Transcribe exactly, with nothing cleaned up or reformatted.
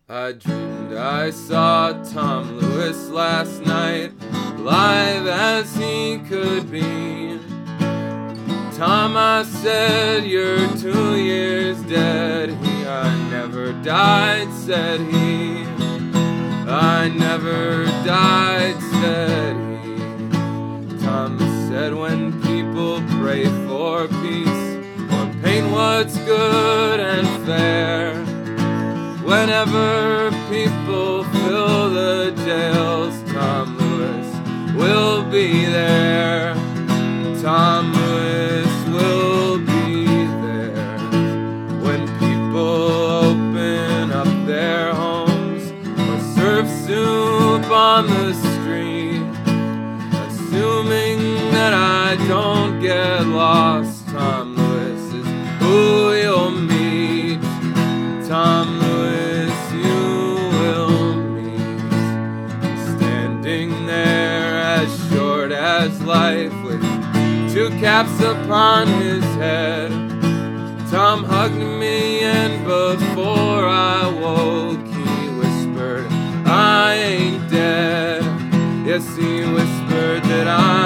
I dreamed I saw Tom Lewis last night, alive as he could be. Tom, I said, you're two years dead. He, I never died, said he. I never died, said he. Tom said, when people pray for peace, or paint what's good and fair, whenever people fill the jails, Tom Lewis will be there. Tom Lewis will be there. When people open up their homes or serve soup on the street, assuming that I don't get lost, Tom Lewis is who you'll meet. Tom Lewis you will meet, standing there as short as life with two caps upon his head. Tom hugged me and before I woke he whispered, I ain't dead. Yes, he whispered that I